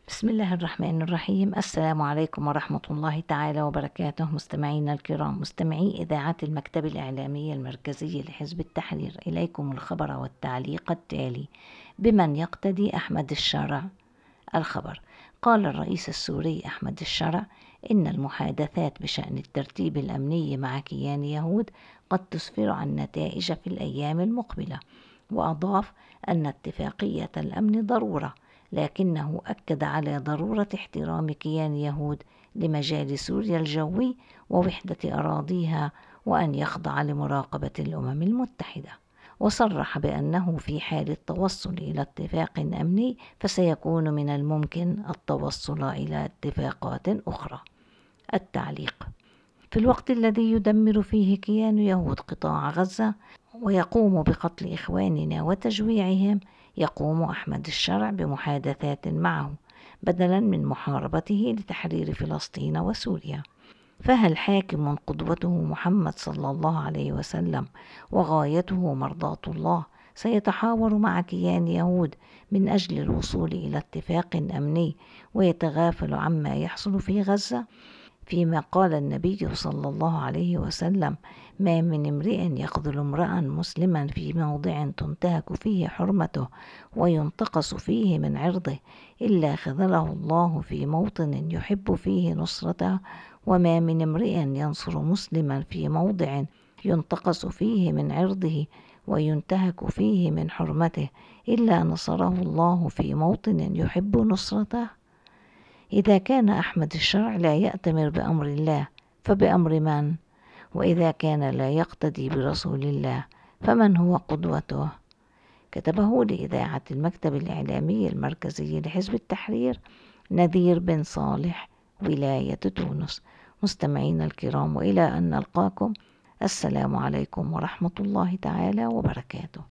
بسم الله الرحمن الرحيم. السلام عليكم ورحمة الله تعالى وبركاته. مستمعينا الكرام، مستمعي إذاعة المكتب الإعلامي المركزي لحزب التحرير، إليكم الخبر والتعليق التالي: بمن يقتدي أحمد الشرع؟ الخبر: قال الرئيس السوري أحمد الشرع إن المحادثات بشأن الترتيب الأمني مع كيان يهود قد تسفر عن نتائج في الأيام المقبلة، وأضاف أن اتفاقية الأمن ضرورة، لكنه أكد على ضرورة احترام كيان يهود لمجال سوريا الجوي ووحدة أراضيها، وأن يخضع لمراقبة الأمم المتحدة. وصرح بأنه في حال التوصل إلى اتفاق أمني فسيكون من الممكن التوصل إلى اتفاقات أخرى. التعليق: في الوقت الذي يدمر فيه كيان يهود قطاع غزة ويقوم بقتل إخواننا وتجويعهم، يقوم أحمد الشرع بمحادثات معه بدلا من محاربته لتحرير فلسطين وسوريا. فهل حاكم قدوته محمد صلى الله عليه وسلم وغايته مرضاة الله سيتحاور مع كيان يهود من أجل الوصول إلى اتفاق أمني ويتغافل عما يحصل في غزة؟ فيما قال النبي صلى الله عليه وسلم: ما من امرئ يخذل امرأ مسلما في موضع تنتهك فيه حرمته وينتقص فيه من عرضه إلا خذله الله في موطن يحب فيه نصرته، وما من امرئ ينصر مسلما في موضع ينتقص فيه من عرضه وينتهك فيه من حرمته إلا نصره الله في موطن يحب نصرته. إذا كان أحمد الشرع لا يأتمر بأمر الله فبأمر من؟ وإذا كان لا يقتدي برسول الله فمن هو قدوته؟ كتبه لإذاعة المكتب الإعلامي المركزي لحزب التحرير نذير بن صالح، ولاية تونس. مستمعين الكرام، وإلى أن نلقاكم، السلام عليكم ورحمة الله تعالى وبركاته.